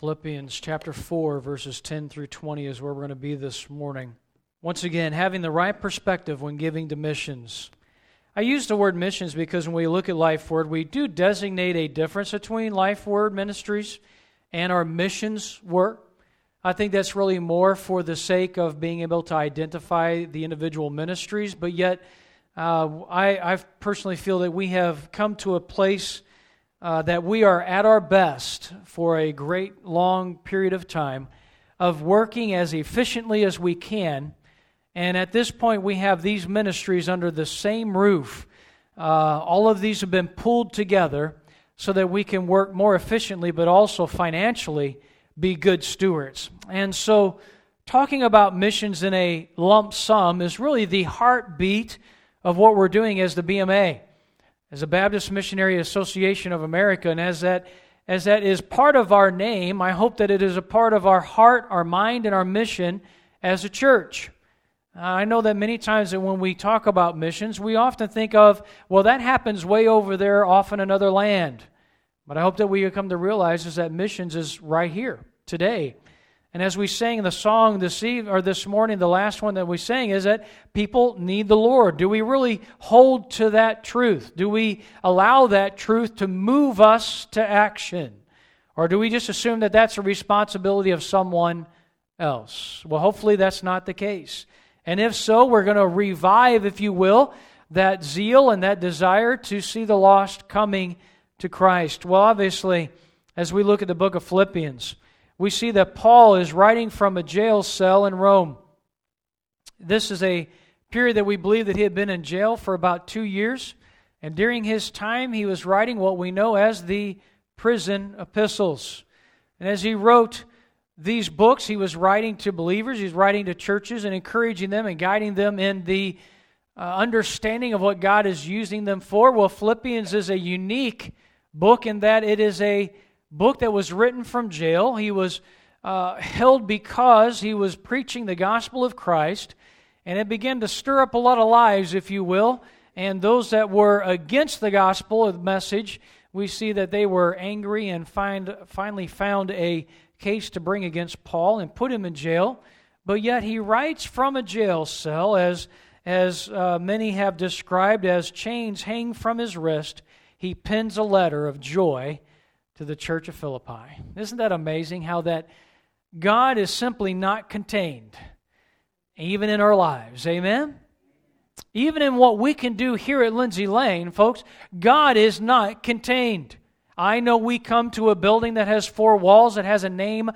Philippians chapter 4, verses 10 through 20 is where we're going to be this morning. Once again, having the right perspective when giving to missions. I use the word missions because when we look at Life Word, we do designate a difference between Life Word ministries and our missions work. I think that's really more for the sake of being able to identify the individual ministries, but yet I personally feel that we have come to a place that we are at our best for a great long period of time of working as efficiently as we can. And at this point, we have these ministries under the same roof. All of these have been pulled together so that we can work more efficiently, but also financially be good stewards. And so talking about missions in a lump sum is really the heartbeat of what we're doing as the BMA. As a Baptist Missionary Association of America, and as that is part of our name, I hope that it is a part of our heart, our mind, and our mission as a church. I know that many times that when we talk about missions, we often think of, well, that happens way over there off in another land. But I hope that we come to realize is that missions is right here, today. And as we sang the song this morning, the last one that we sang, is that people need the Lord. Do we really hold to that truth? Do we allow that truth to move us to action? Or do we just assume that that's a responsibility of someone else? Well, hopefully that's not the case. And if so, we're going to revive, if you will, that zeal and that desire to see the lost coming to Christ. Well, obviously, as we look at the book of Philippians, we see that Paul is writing from a jail cell in Rome. This is a period that we believe that he had been in jail for about 2 years. And during his time, he was writing what we know as the prison epistles. And as he wrote these books, he was writing to believers, he was writing to churches and encouraging them and guiding them in the understanding of what God is using them for. Well, Philippians is a unique book in that it is a book that was written from jail. He was held because he was preaching the gospel of Christ, and it began to stir up a lot of lives, if you will. And those that were against the gospel of the message, we see that they were angry and finally found a case to bring against Paul and put him in jail. But yet he writes from a jail cell, as many have described, as chains hang from his wrist. He pens a letter of joy to the church of Philippi. Isn't that amazing how that God is simply not contained, even in our lives? Amen? Even in what we can do here at Lindsay Lane, folks, God is not contained. I know we come to a building that has 4 walls, that has a name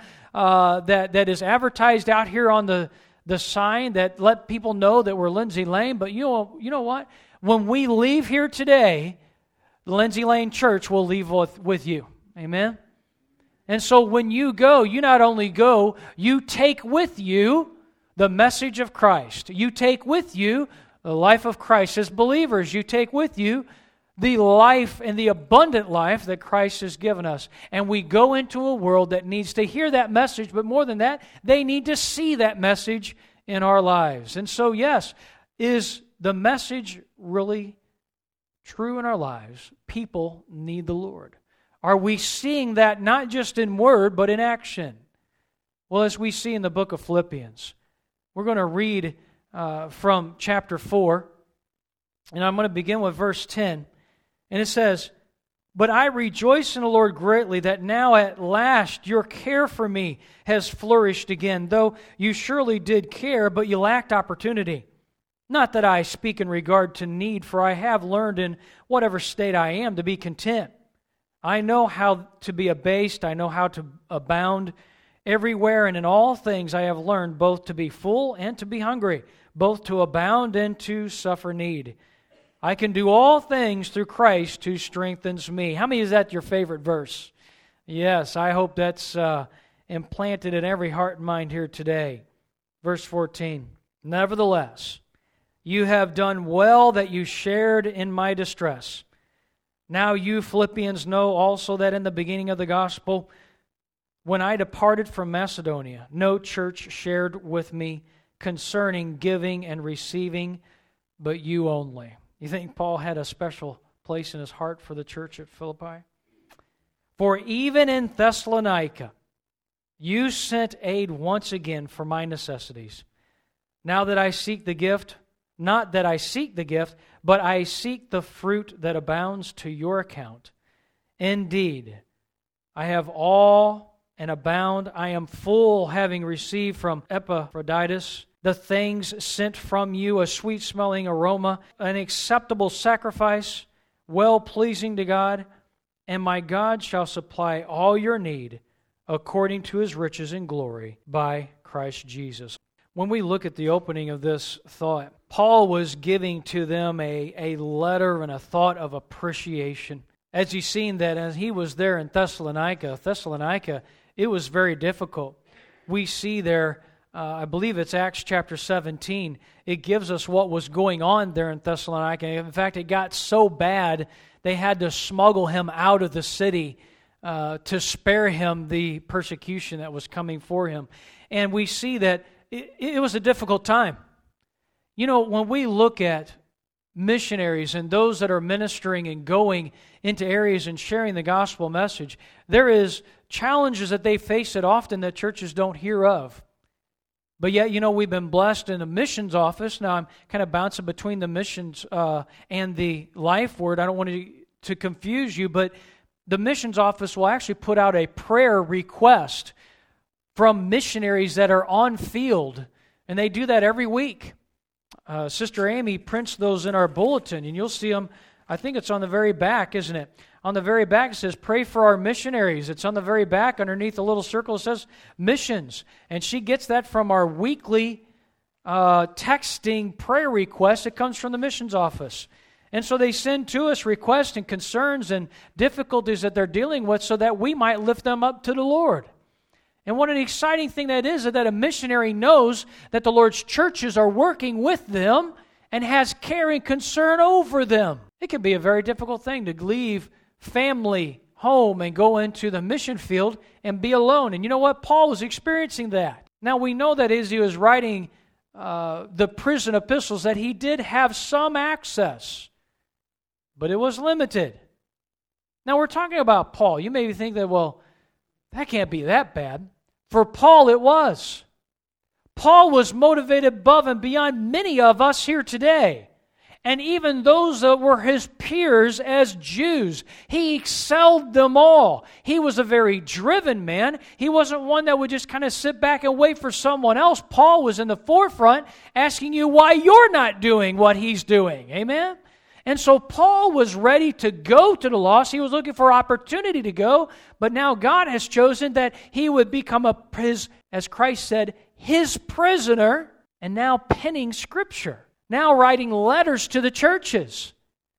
that is advertised out here on the sign that let people know that we're Lindsay Lane, but you know what? When we leave here today, the Lindsay Lane Church will leave with you. Amen? And so when you go, you not only go, you take with you the message of Christ. You take with you the life of Christ. As believers, you take with you the life and the abundant life that Christ has given us. And we go into a world that needs to hear that message, but more than that, they need to see that message in our lives. And so, yes, is the message really true in our lives? People need the Lord. Are we seeing that not just in word, but in action? Well, as we see in the book of Philippians, we're going to read from chapter 4, and I'm going to begin with verse 10. And it says, "But I rejoice in the Lord greatly that now at last your care for me has flourished again, though you surely did care, but you lacked opportunity. Not that I speak in regard to need, for I have learned in whatever state I am to be content. I know how to be abased, I know how to abound. Everywhere and in all things I have learned both to be full and to be hungry, both to abound and to suffer need. I can do all things through Christ who strengthens me." How many is that your favorite verse? Yes, I hope that's implanted in every heart and mind here today. Verse 14, "Nevertheless, you have done well that you shared in my distress. Now you Philippians know also that in the beginning of the gospel, when I departed from Macedonia, no church shared with me concerning giving and receiving, but you only." You think Paul had a special place in his heart for the church at Philippi? "For even in Thessalonica, You sent aid once again for my necessities. Now that I seek the gift, not that I seek the gift, but I seek the fruit that abounds to your account. Indeed, I have all and abound. I am full, having received from Epaphroditus the things sent from you, a sweet-smelling aroma, an acceptable sacrifice, well-pleasing to God. And my God shall supply all your need according to His riches in glory by Christ Jesus. When we look at the opening of this thought, Paul was giving to them a letter and a thought of appreciation. As he's seen that as he was there in Thessalonica, it was very difficult. We see there, I believe it's Acts chapter 17, it gives us what was going on there in Thessalonica. In fact, it got so bad, they had to smuggle him out of the city to spare him the persecution that was coming for him. And we see that it was a difficult time. You know, when we look at missionaries and those that are ministering and going into areas and sharing the gospel message, there is challenges that they face that often that churches don't hear of. But yet, you know, we've been blessed in a missions office. Now, I'm kind of bouncing between the missions and the life word. I don't want to confuse you, but the missions office will actually put out a prayer request from missionaries that are on field, and they do that every week. Sister Amy prints those in our bulletin, and you'll see them. I think it's on the very back, isn't it? On the very back it says, pray for our missionaries. It's on the very back underneath the little circle. It says missions. And she gets that from our weekly texting prayer request. It comes from the missions office. And so they send to us requests and concerns and difficulties that they're dealing with so that we might lift them up to the Lord. And what an exciting thing that is that a missionary knows that the Lord's churches are working with them and has care and concern over them. It can be a very difficult thing to leave family, home, and go into the mission field and be alone. And you know what? Paul was experiencing that. Now we know that as he was writing the prison epistles that he did have some access, but it was limited. Now we're talking about Paul. You may think that, well, that can't be that bad. For Paul, it was. Paul was motivated above and beyond many of us here today. And even those that were his peers as Jews, he excelled them all. He was a very driven man. He wasn't one that would just kind of sit back and wait for someone else. Paul was in the forefront asking you why you're not doing what he's doing. Amen? And so Paul was ready to go to the lost. He was looking for opportunity to go, but now God has chosen that he would become as Christ said, his prisoner, and now penning Scripture, now writing letters to the churches.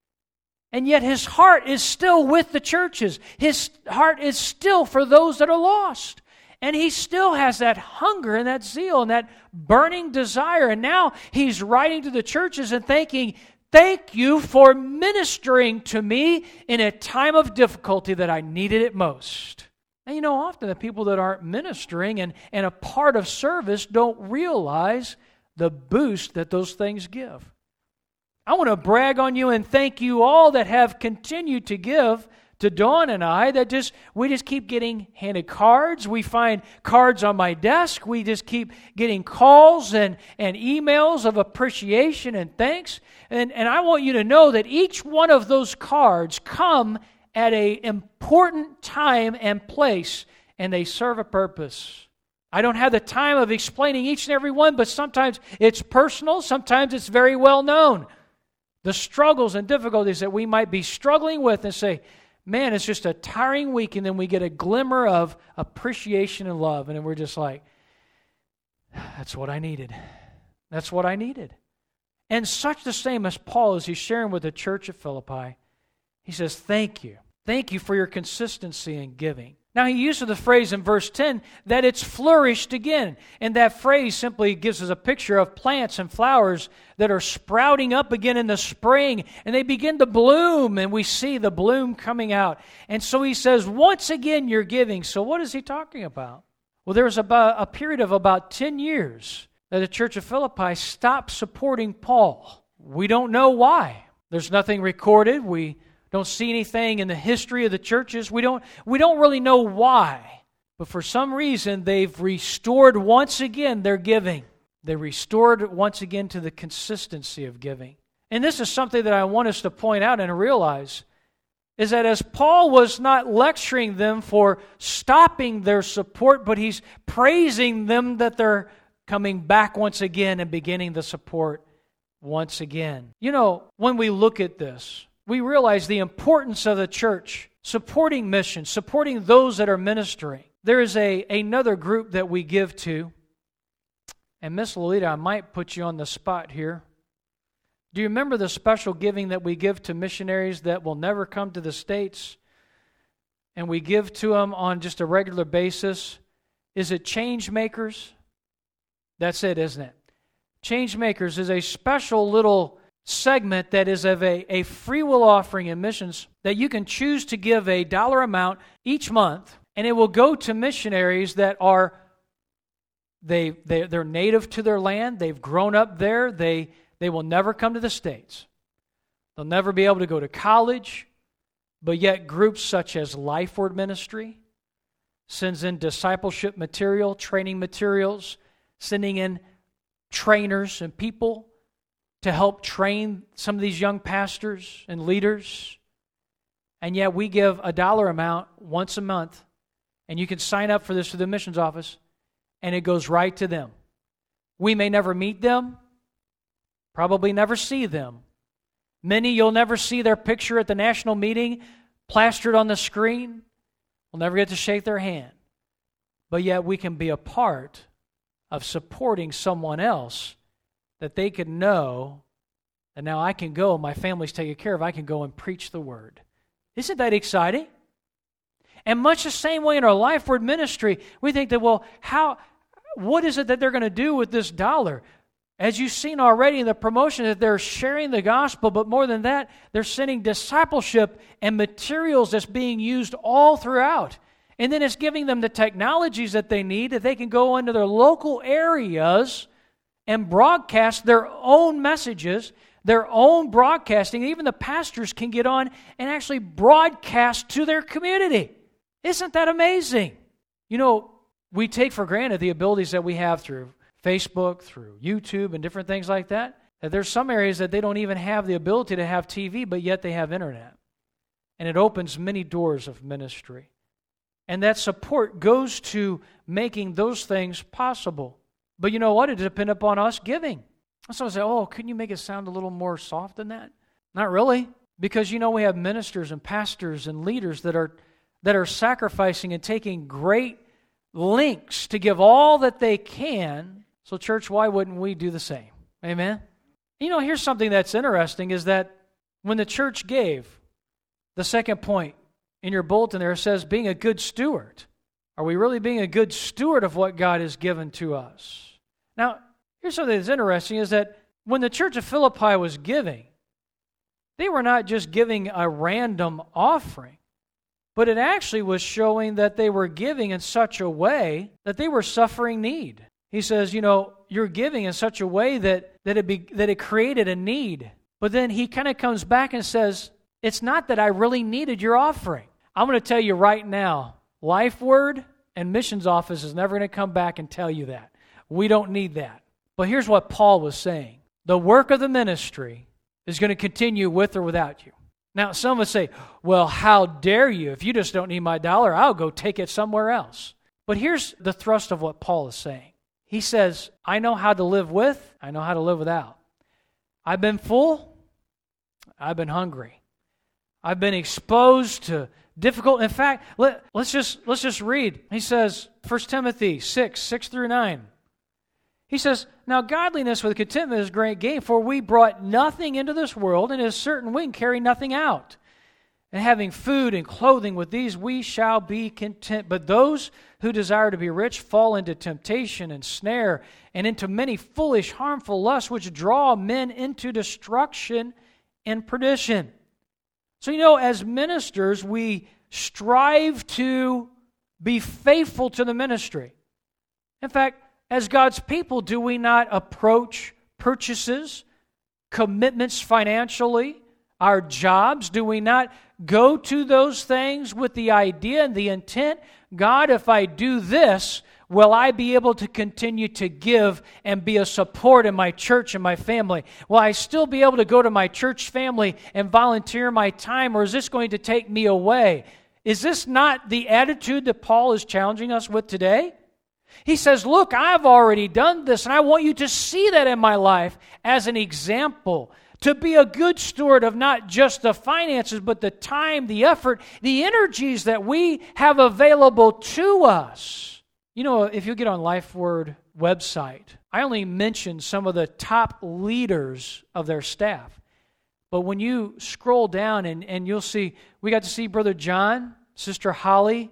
And yet his heart is still with the churches. His heart is still for those that are lost. And he still has that hunger and that zeal and that burning desire. And now he's writing to the churches and thinking, thank you for ministering to me in a time of difficulty that I needed it most. And you know, often the people that aren't ministering and a part of service don't realize the boost that those things give. I want to brag on you and thank you all that have continued to give to Dawn and I, that we just keep getting handed cards. We find cards on my desk. We just keep getting calls and emails of appreciation and thanks. And I want you to know that each one of those cards come at an important time and place, and they serve a purpose. I don't have the time of explaining each and every one, but sometimes it's personal, sometimes it's very well known. The struggles and difficulties that we might be struggling with and say, man, it's just a tiring week, and then we get a glimmer of appreciation and love, and we're just like, that's what I needed. That's what I needed. And such the same as Paul, as he's sharing with the church at Philippi, he says, thank you. Thank you for your consistency in giving. Now, he uses the phrase in verse 10 that it's flourished again. And that phrase simply gives us a picture of plants and flowers that are sprouting up again in the spring. And they begin to bloom, and we see the bloom coming out. And so he says, once again, you're giving. So what is he talking about? Well, there was about a period of about 10 years that the church of Philippi stopped supporting Paul. We don't know why. There's nothing recorded. We don't see anything in the history of the churches. We don't really know why. But for some reason, they've restored once again their giving. They restored once again to the consistency of giving. And this is something that I want us to point out and realize, is that as Paul was not lecturing them for stopping their support, but he's praising them that they're coming back once again and beginning the support once again. You know, when we look at this, we realize the importance of the church supporting missions, supporting those that are ministering. There is another group that we give to, and Miss Lolita, I might put you on the spot here. Do you remember the special giving that we give to missionaries that will never come to the States? And we give to them on just a regular basis. Is it Change Makers? That's it, isn't it? Change Makers is a special little segment that is of a free will offering in missions that you can choose to give a dollar amount each month, and it will go to missionaries that are they're native to their land. They've grown up there. They will never come to the States. They'll never be able to go to college, but yet groups such as Lifeword Ministry sends in discipleship material, training materials, sending in trainers and people to help train some of these young pastors and leaders. And yet we give a dollar amount once a month, and you can sign up for this through the missions office, and it goes right to them. We may never meet them, probably never see them. Many, you'll never see their picture at the national meeting plastered on the screen. We'll never get to shake their hand. But yet we can be a part of supporting someone else that they can know that now I can go, my family's taken care of, I can go and preach the word. Isn't that exciting? And much the same way in our Lifeword ministry, we think that, well, what is it that they're going to do with this dollar? As you've seen already in the promotion, that they're sharing the gospel, but more than that, they're sending discipleship and materials that's being used all throughout. And then it's giving them the technologies that they need, that they can go into their local areas and broadcast their own messages, their own broadcasting. Even the pastors can get on and actually broadcast to their community. Isn't that amazing? You know, we take for granted the abilities that we have through Facebook, through YouTube, and different things like that. That there's some areas that they don't even have the ability to have TV, but yet they have internet. And it opens many doors of ministry. And that support goes to making those things possible. But you know what? It depends upon us giving. Someone say, oh, couldn't you make it sound a little more soft than that? Not really. Because you know we have ministers and pastors and leaders that are sacrificing and taking great lengths to give all that they can. So church, why wouldn't we do the same? Amen? You know, here's something that's interesting is that when the church gave, the second point in your bulletin there says being a good steward. Are we really being a good steward of what God has given to us? Now, here's something that's interesting is that when the church of Philippi was giving, they were not just giving a random offering, but it actually was showing that they were giving in such a way that they were suffering need. He says, you know, you're giving in such a way that it created a need. But then he kind of comes back and says, it's not that I really needed your offering. I'm going to tell you right now, Lifeword and Missions Office is never going to come back and tell you that. We don't need that. But here's what Paul was saying. The work of the ministry is going to continue with or without you. Now, some would say, well, how dare you? If you just don't need my dollar, I'll go take it somewhere else. But here's the thrust of what Paul is saying. He says, I know how to live with, I know how to live without. I've been full, I've been hungry. I've been exposed to difficult. In fact, let's just read. He says, 1 Timothy 6:6-9. He says, now godliness with contentment is great gain, for we brought nothing into this world, and it is certain we can carry nothing out. And having food and clothing, with these we shall be content. But those who desire to be rich fall into temptation and snare, and into many foolish, harmful lusts, which draw men into destruction and perdition. So, you know, as ministers, we strive to be faithful to the ministry. In fact, as God's people, do we not approach purchases, commitments financially, our jobs? Do we not go to those things with the idea and the intent, God, if I do this, will I be able to continue to give and be a support in my church and my family? Will I still be able to go to my church family and volunteer my time, or is this going to take me away? Is this not the attitude that Paul is challenging us with today? He says, look, I've already done this, and I want you to see that in my life as an example, to be a good steward of not just the finances, but the time, the effort, the energies that we have available to us. You know, if you get on LifeWord website, I only mention some of the top leaders of their staff. But when you scroll down and you'll see, we got to see Brother John, Sister Holly,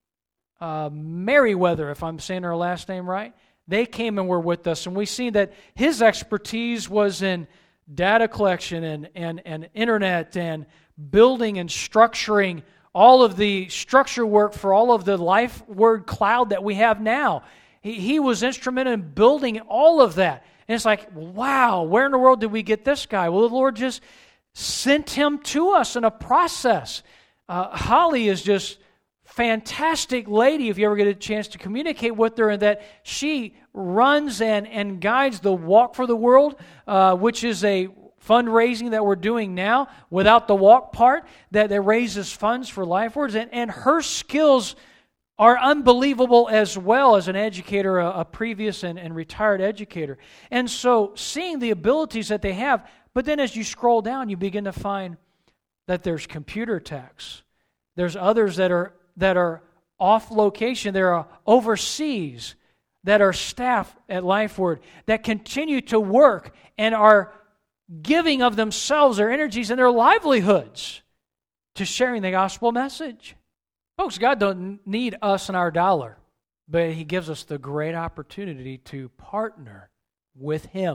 Merriweather, if I'm saying her last name right. They came and were with us, and we see that his expertise was in data collection and internet and building and structuring all of the structure work for all of the LifeWord cloud that we have now. He was instrumental in building all of that. And it's like, wow, where in the world did we get this guy? Well, the Lord just sent him to us in a process. Holly is just fantastic lady if you ever get a chance to communicate with her, and that she runs and guides the Walk for the World, which is a fundraising that we're doing now without the walk part that raises funds for LifeWords. And her skills are unbelievable as well as an educator, a previous and retired educator. And so seeing the abilities that they have, but then as you scroll down, you begin to find that there's computer techs. There's others that are off location. There are overseas that are staff at LifeWord that continue to work and are giving of themselves, their energies, and their livelihoods to sharing the gospel message. Folks, God don't need us and our dollar, but He gives us the great opportunity to partner with Him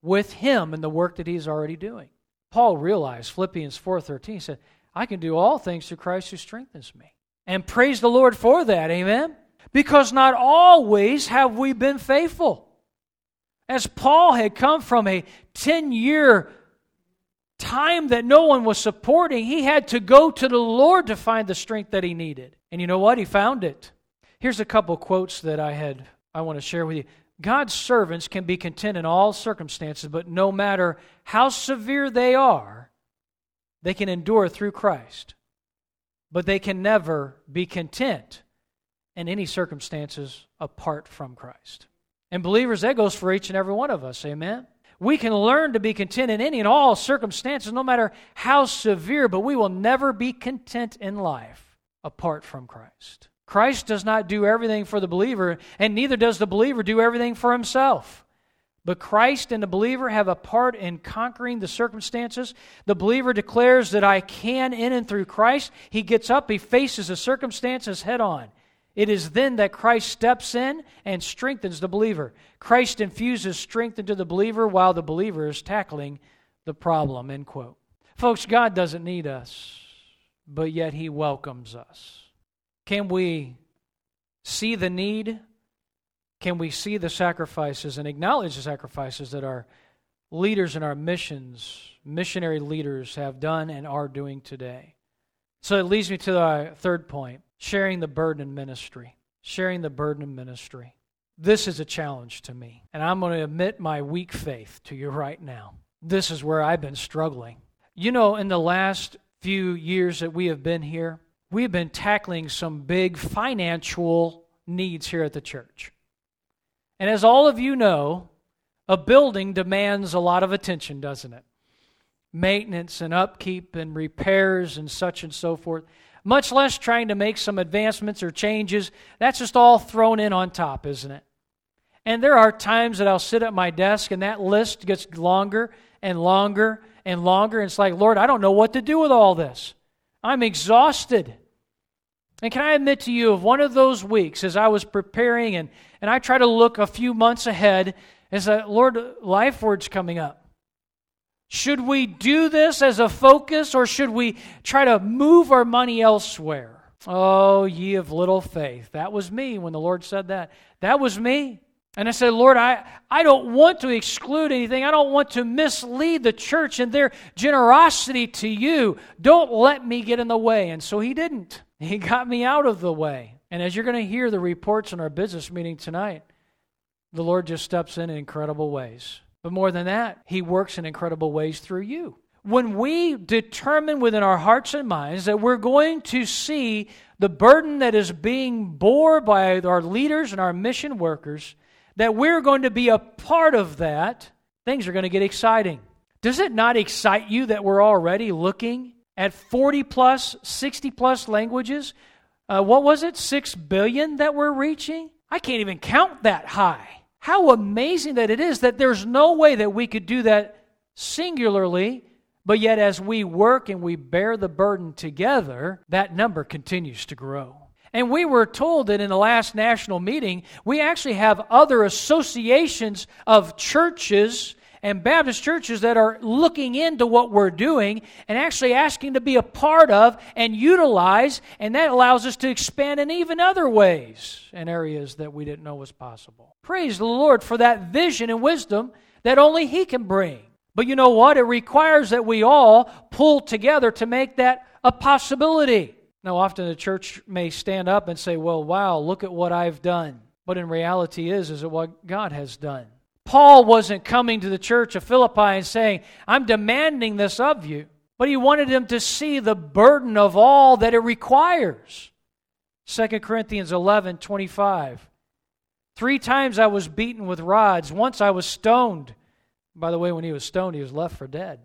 in the work that He's already doing. Paul realized, Philippians 4:13, he said, I can do all things through Christ who strengthens me. And praise the Lord for that, amen? Because not always have we been faithful. As Paul had come from a 10-year time that no one was supporting, he had to go to the Lord to find the strength that he needed. And you know what? He found it. Here's a couple quotes that I want to share with you. God's servants can be content in all circumstances, but no matter how severe they are, they can endure through Christ. But they can never be content in any circumstances apart from Christ. And believers, that goes for each and every one of us, amen? We can learn to be content in any and all circumstances, no matter how severe, but we will never be content in life apart from Christ. Christ does not do everything for the believer, and neither does the believer do everything for himself. But Christ and the believer have a part in conquering the circumstances. The believer declares that I can in and through Christ. He gets up, he faces the circumstances head on. It is then that Christ steps in and strengthens the believer. Christ infuses strength into the believer while the believer is tackling the problem, end quote. Folks, God doesn't need us, but yet He welcomes us. Can we see the need? Can we see the sacrifices and acknowledge the sacrifices that our leaders in our missionary leaders have done and are doing today? So it leads me to our third point. Sharing the burden in ministry. Sharing the burden in ministry. This is a challenge to me, and I'm going to admit my weak faith to you right now. This is where I've been struggling. You know, in the last few years that we have been here, we've been tackling some big financial needs here at the church. And as all of you know, a building demands a lot of attention, doesn't it? Maintenance and upkeep and repairs and such and so forth. Much less trying to make some advancements or changes. That's just all thrown in on top, isn't it? And there are times that I'll sit at my desk and that list gets longer and longer and longer. And it's like, Lord, I don't know what to do with all this. I'm exhausted. And can I admit to you, of one of those weeks as I was preparing and I try to look a few months ahead, is that, Lord, LifeWord's coming up. Should we do this as a focus, or should we try to move our money elsewhere? Oh, ye of little faith. That was me when the Lord said that. That was me. And I said, Lord, I don't want to exclude anything. I don't want to mislead the church in their generosity to you. Don't let me get in the way. And so He didn't. He got me out of the way. And as you're going to hear the reports in our business meeting tonight, the Lord just steps in incredible ways. But more than that, He works in incredible ways through you. When we determine within our hearts and minds that we're going to see the burden that is being borne by our leaders and our mission workers, that we're going to be a part of that, things are going to get exciting. Does it not excite you that we're already looking at 40 plus, 60 plus languages? What was it? 6 billion that we're reaching? I can't even count that high. How amazing that it is that there's no way that we could do that singularly, but yet as we work and we bear the burden together, that number continues to grow. And we were told that in the last national meeting, we actually have other associations of churches and Baptist churches that are looking into what we're doing and actually asking to be a part of and utilize, and that allows us to expand in even other ways and areas that we didn't know was possible. Praise the Lord for that vision and wisdom that only He can bring. But you know what? It requires that we all pull together to make that a possibility. Now, often the church may stand up and say, well, wow, look at what I've done. But in reality is it what God has done. Paul wasn't coming to the church of Philippi and saying, I'm demanding this of you. But he wanted them to see the burden of all that it requires. 2 Corinthians 11:25. 3 times I was beaten with rods. Once I was stoned. By the way, when he was stoned, he was left for dead.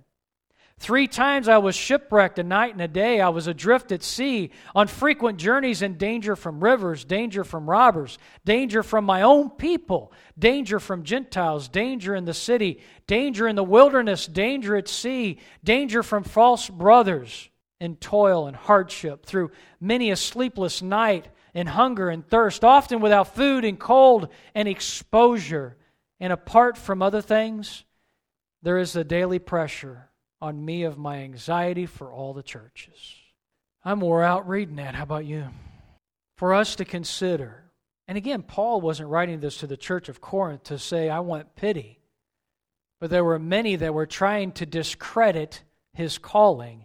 3 times I was shipwrecked, a night and a day. I was adrift at sea, on frequent journeys in danger from rivers, danger from robbers, danger from my own people, danger from Gentiles, danger in the city, danger in the wilderness, danger at sea, danger from false brothers, in toil and hardship, through many a sleepless night, in hunger and thirst, often without food and cold and exposure. And apart from other things, there is a daily pressure on me of my anxiety for all the churches. I'm wore out reading that. How about you? For us to consider, and again, Paul wasn't writing this to the church of Corinth to say, I want pity. But there were many that were trying to discredit his calling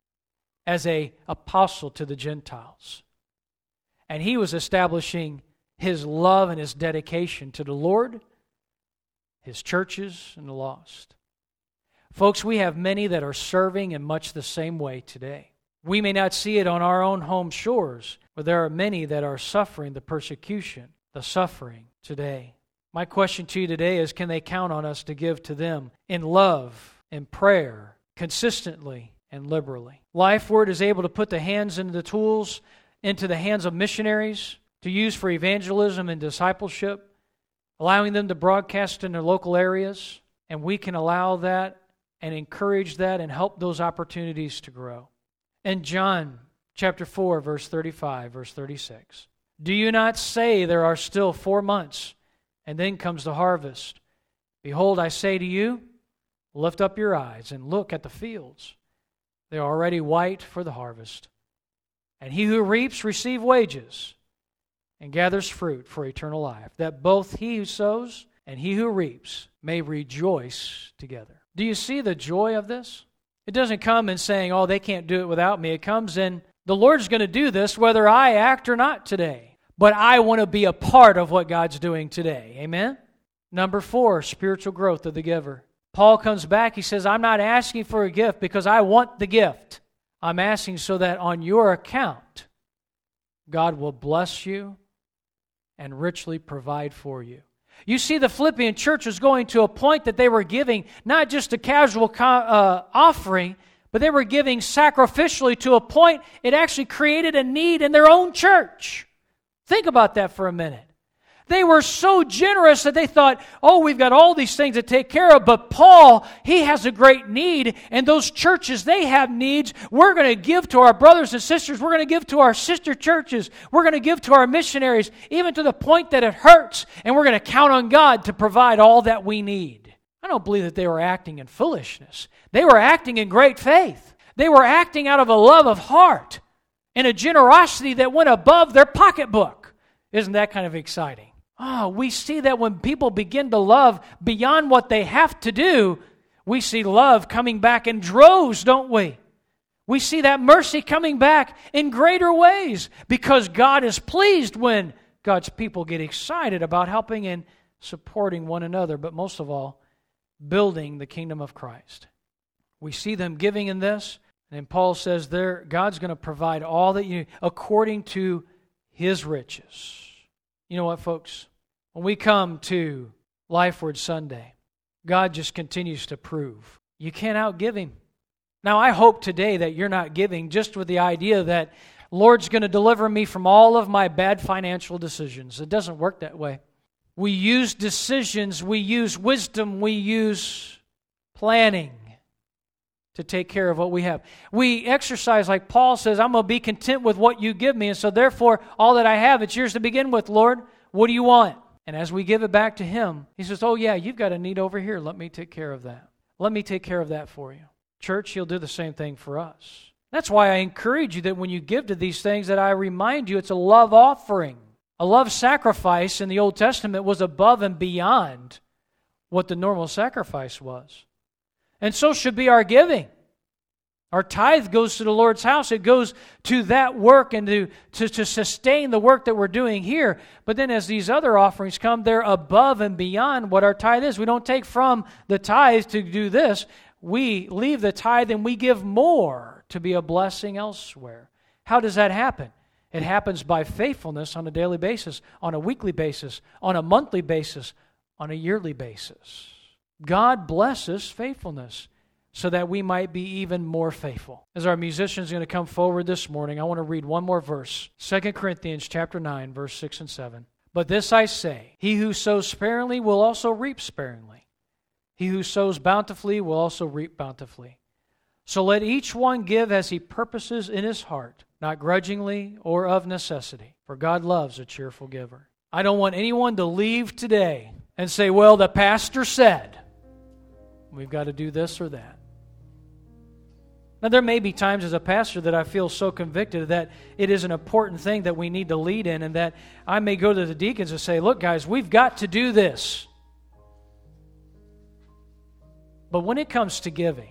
as an apostle to the Gentiles. And he was establishing his love and his dedication to the Lord, His churches, and the lost. Folks, we have many that are serving in much the same way today. We may not see it on our own home shores, but there are many that are suffering the persecution, the suffering today. My question to you today is, can they count on us to give to them in love, in prayer, consistently, and liberally? Life Word is able to put the hands and the tools into the hands of missionaries to use for evangelism and discipleship, allowing them to broadcast in their local areas, and we can allow that and encourage that and help those opportunities to grow. In John chapter 4, verse 35, verse 36, do you not say there are still 4 months, and then comes the harvest? Behold, I say to you, lift up your eyes and look at the fields. They are already white for the harvest. And he who reaps receives wages and gathers fruit for eternal life, that both he who sows and he who reaps may rejoice together. Do you see the joy of this? It doesn't come in saying, oh, they can't do it without me. It comes in, the Lord's going to do this whether I act or not today. But I want to be a part of what God's doing today. Amen? Number 4, spiritual growth of the giver. Paul comes back, he says, I'm not asking for a gift because I want the gift. I'm asking so that on your account, God will bless you and richly provide for you. You see, the Philippian church was going to a point that they were giving not just a casual offering, but they were giving sacrificially to a point it actually created a need in their own church. Think about that for a minute. They were so generous that they thought, oh, we've got all these things to take care of, but Paul, he has a great need, and those churches, they have needs. We're going to give to our brothers and sisters. We're going to give to our sister churches. We're going to give to our missionaries, even to the point that it hurts, and we're going to count on God to provide all that we need. I don't believe that they were acting in foolishness. They were acting in great faith. They were acting out of a love of heart and a generosity that went above their pocketbook. Isn't that kind of exciting? We see that when people begin to love beyond what they have to do, we see love coming back in droves, don't we? We see that mercy coming back in greater ways because God is pleased when God's people get excited about helping and supporting one another, but most of all, building the kingdom of Christ. We see them giving in this, and then Paul says there, God's going to provide all that you need according to His riches. You know what, folks? When we come to Life Word Sunday, God just continues to prove you can't outgive Him. Now, I hope today that you're not giving just with the idea that Lord's going to deliver me from all of my bad financial decisions. It doesn't work that way. We use decisions, we use wisdom, we use planning to take care of what we have. We exercise like Paul says, I'm going to be content with what you give me, and so therefore all that I have, it's yours to begin with, Lord. What do you want? And as we give it back to Him, He says, oh yeah, you've got a need over here. Let me take care of that. Let me take care of that for you. Church, He'll do the same thing for us. That's why I encourage you that when you give to these things, that I remind you it's a love offering. A love sacrifice in the Old Testament was above and beyond what the normal sacrifice was. And so should be our giving. Our tithe goes to the Lord's house. It goes to that work and to sustain the work that we're doing here. But then as these other offerings come, they're above and beyond what our tithe is. We don't take from the tithe to do this. We leave the tithe and we give more to be a blessing elsewhere. How does that happen? It happens by faithfulness on a daily basis, on a weekly basis, on a monthly basis, on a yearly basis. God blesses faithfulness so that we might be even more faithful. As our musicians are going to come forward this morning, I want to read one more verse. 2 Corinthians chapter 9, verse 6 and 7. But this I say, he who sows sparingly will also reap sparingly. He who sows bountifully will also reap bountifully. So let each one give as he purposes in his heart, not grudgingly or of necessity, for God loves a cheerful giver. I don't want anyone to leave today and say, well, the pastor said, we've got to do this or that. Now, there may be times as a pastor that I feel so convicted that it is an important thing that we need to lead in, and that I may go to the deacons and say, look, guys, we've got to do this. But when it comes to giving,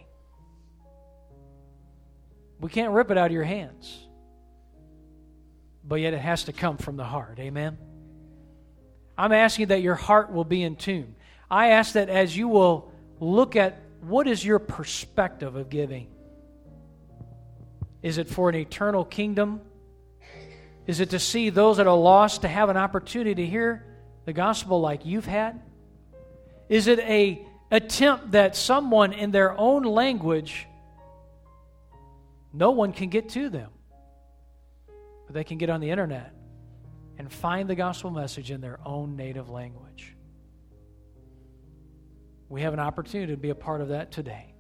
we can't rip it out of your hands. But yet it has to come from the heart. Amen? I'm asking that your heart will be in tune. I ask that as you will look at what is your perspective of giving. Is it for an eternal kingdom? Is it to see those that are lost to have an opportunity to hear the gospel like you've had? Is it an attempt that someone in their own language, no one can get to them, but they can get on the internet and find the gospel message in their own native language? We have an opportunity to be a part of that today.